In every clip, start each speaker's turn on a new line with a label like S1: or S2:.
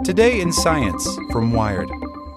S1: Today in Science from Wired.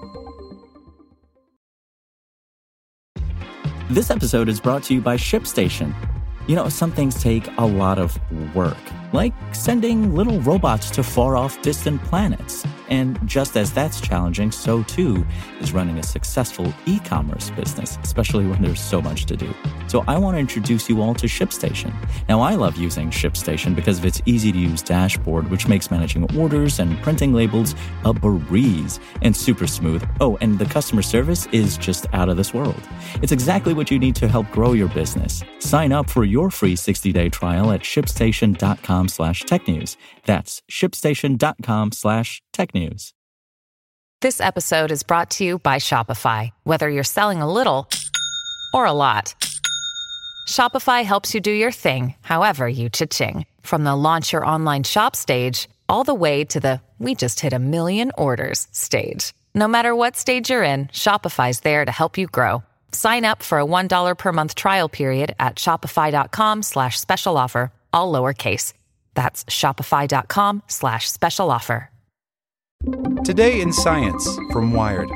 S2: This episode is brought to you by ShipStation. You know, some things take a lot of work, like sending little robots to far-off distant planets. And just as that's challenging, so too is running a successful e-commerce business, especially when there's so much to do. So I want to introduce you all to ShipStation. Now, I love using ShipStation because of its easy-to-use dashboard, which makes managing orders and printing labels a breeze and super smooth. Oh, and the customer service is just out of this world. It's exactly what you need to help grow your business. Sign up for your free 60-day trial at shipstation.com/technews. That's shipstation.com/technews.
S3: This episode is brought to you by Shopify. Whether you're selling a little or a lot, Shopify helps you do your thing, however you cha-ching. From the launch your online shop stage, all the way to the we just hit 1 million orders stage. No matter what stage you're in, Shopify's there to help you grow. Sign up for a $1 per month trial period at shopify.com/special offer, all lowercase. That's shopify.com/special offer.
S1: Today in Science from Wired.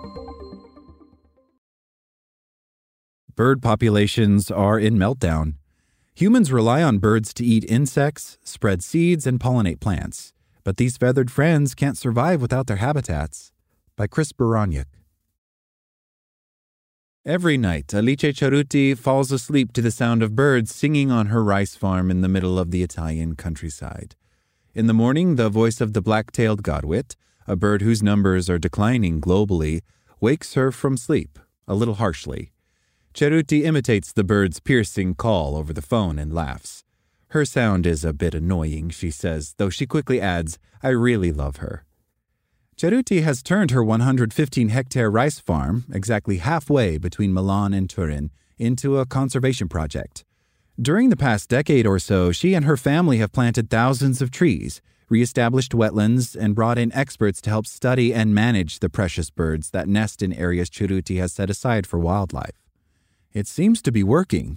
S4: Bird populations are in meltdown. Humans rely on birds to eat insects, spread seeds, and pollinate plants. But these feathered friends can't survive without their habitats. By Chris Baraniuk. Every night, Alice Cerutti falls asleep to the sound of birds singing on her rice farm in the middle of the Italian countryside. In the morning, the voice of the black-tailed godwit, a bird whose numbers are declining globally, wakes her from sleep, a little harshly. Cerutti imitates the bird's piercing call over the phone and laughs. Her sound is a bit annoying, she says, though she quickly adds, I really love her. Cerutti has turned her 115-hectare rice farm, exactly halfway between Milan and Turin, into a conservation project. During the past decade or so, she and her family have planted thousands of trees, re-established wetlands, and brought in experts to help study and manage the precious birds that nest in areas Cerutti has set aside for wildlife. It seems to be working.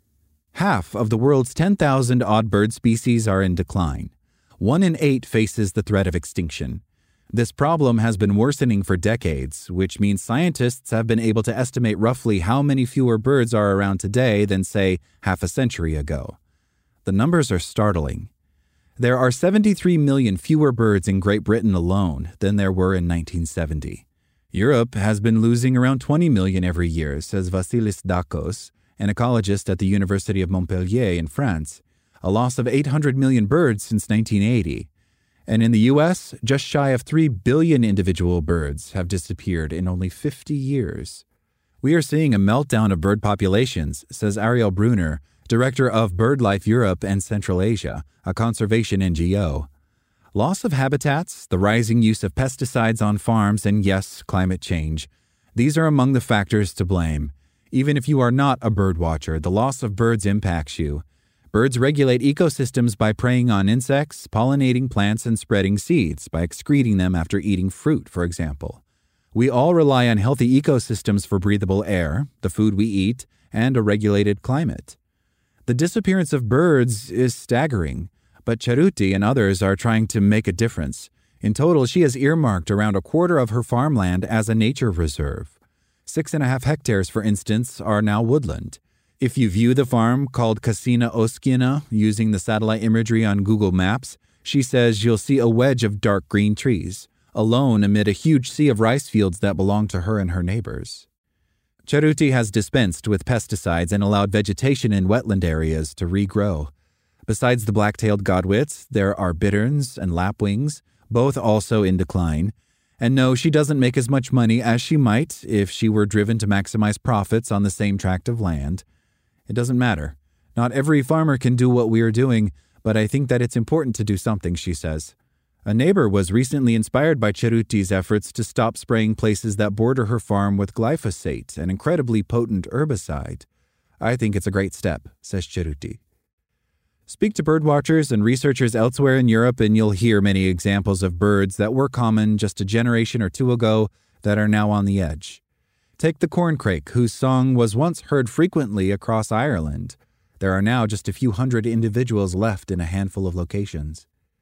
S4: Half of the world's 10,000-odd bird species are in decline. 1 in 8 faces the threat of extinction. This problem has been worsening for decades, which means scientists have been able to estimate roughly how many fewer birds are around today than, say, half a century ago. The numbers are startling. There are 73 million fewer birds in Great Britain alone than there were in 1970. Europe has been losing around 20 million every year, says Vasilis Dakos, an ecologist at the University of Montpellier in France, a loss of 800 million birds since 1980. And in the U.S., just shy of 3 billion individual birds have disappeared in only 50 years. We are seeing a meltdown of bird populations, says Ariel Brunner, director of BirdLife Europe and Central Asia, a conservation NGO. Loss of habitats, the rising use of pesticides on farms, and yes, climate change. These are among the factors to blame. Even if you are not a bird watcher, the loss of birds impacts you. Birds regulate ecosystems by preying on insects, pollinating plants, and spreading seeds by excreting them after eating fruit, for example. We all rely on healthy ecosystems for breathable air, the food we eat, and a regulated climate. The disappearance of birds is staggering, but Cerutti and others are trying to make a difference. In total, she has earmarked around a quarter of her farmland as a nature reserve. 6.5 hectares, for instance, are now woodland. If you view the farm, called Casina Oskina, using the satellite imagery on Google Maps, she says you'll see a wedge of dark green trees, alone amid a huge sea of rice fields that belong to her and her neighbors. Cerutti has dispensed with pesticides and allowed vegetation in wetland areas to regrow. Besides the black-tailed godwits, there are bitterns and lapwings, both also in decline. And no, she doesn't make as much money as she might if she were driven to maximize profits on the same tract of land. It doesn't matter. Not every farmer can do what we are doing, but I think that it's important to do something, she says. A neighbor was recently inspired by Cerutti's efforts to stop spraying places that border her farm with glyphosate, an incredibly potent herbicide. I think it's a great step, says Cerutti. Speak to birdwatchers and researchers elsewhere in Europe and you'll hear many examples of birds that were common just a generation or two ago that are now on the edge. Take the corncrake, whose song was once heard frequently across Ireland. There are now just a few hundred individuals left in a handful of locations.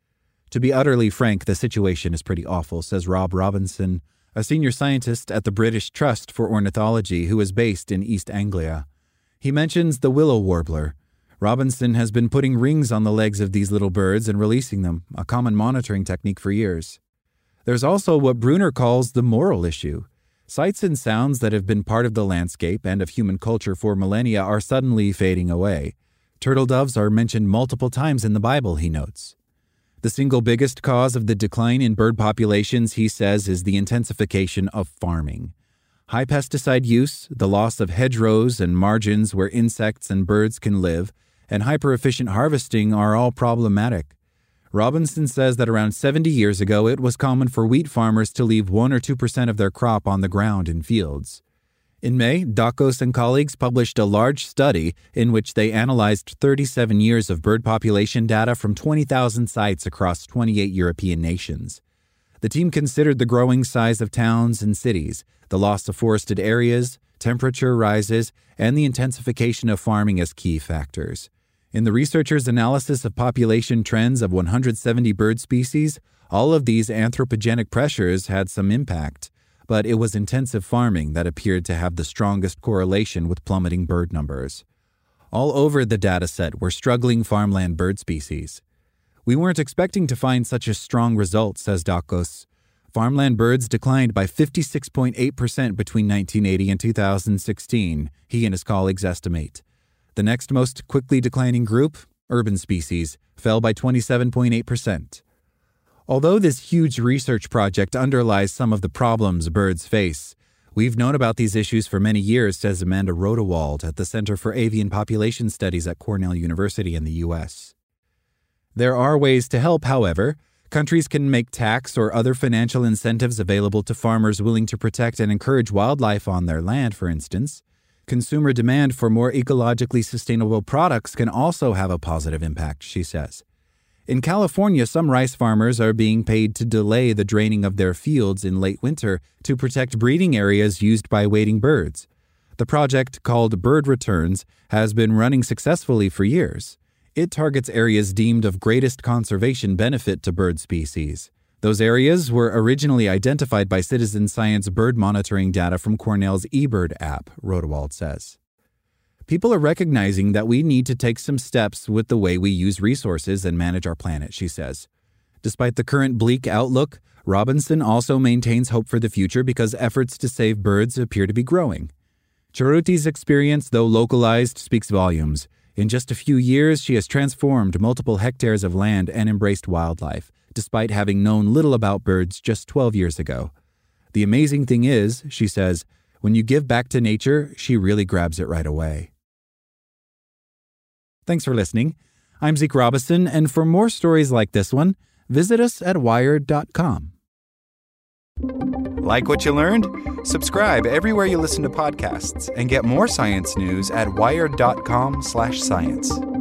S4: To be utterly frank, the situation is pretty awful, says Rob Robinson, a senior scientist at the British Trust for Ornithology who is based in East Anglia. He mentions the willow warbler. Robinson has been putting rings on the legs of these little birds and releasing them, a common monitoring technique for years. There's also what Bruner calls the moral issue. Sights and sounds that have been part of the landscape and of human culture for millennia are suddenly fading away. Turtle doves are mentioned multiple times in the Bible, he notes. The single biggest cause of the decline in bird populations, he says, is the intensification of farming. High pesticide use, the loss of hedgerows and margins where insects and birds can live, and hyper-efficient harvesting are all problematic. Robinson says that around 70 years ago, it was common for wheat farmers to leave 1 or 2% of their crop on the ground in fields. In May, Dakos and colleagues published a large study in which they analyzed 37 years of bird population data from 20,000 sites across 28 European nations. The team considered the growing size of towns and cities, the loss of forested areas, temperature rises, and the intensification of farming as key factors. In the researchers' analysis of population trends of 170 bird species, all of these anthropogenic pressures had some impact, but it was intensive farming that appeared to have the strongest correlation with plummeting bird numbers. All over the dataset were struggling farmland bird species. We weren't expecting to find such a strong result, says Dakos. Farmland birds declined by 56.8% between 1980 and 2016, he and his colleagues estimate. The next most quickly declining group, urban species, fell by 27.8%. Although this huge research project underlies some of the problems birds face, we've known about these issues for many years, says Amanda Rodewald at the Center for Avian Population Studies at Cornell University in the U.S. There are ways to help, however. Countries can make tax or other financial incentives available to farmers willing to protect and encourage wildlife on their land, for instance. Consumer demand for more ecologically sustainable products can also have a positive impact, she says. In California, some rice farmers are being paid to delay the draining of their fields in late winter to protect breeding areas used by wading birds. The project, called Bird Returns, has been running successfully for years. It targets areas deemed of greatest conservation benefit to bird species. Those areas were originally identified by citizen science bird monitoring data from Cornell's eBird app, Rodewald says. People are recognizing that we need to take some steps with the way we use resources and manage our planet, she says. Despite the current bleak outlook, Robinson also maintains hope for the future because efforts to save birds appear to be growing. Charuti's experience, though localized, speaks volumes. In just a few years, she has transformed multiple hectares of land and embraced wildlife, despite having known little about birds just 12 years ago. The amazing thing is, she says, when you give back to nature, she really grabs it right away. Thanks for listening. I'm Zeke Robison, and for more stories like this one, visit us at Wired.com.
S1: Like what you learned? Subscribe everywhere you listen to podcasts and get more science news at Wired.com/science.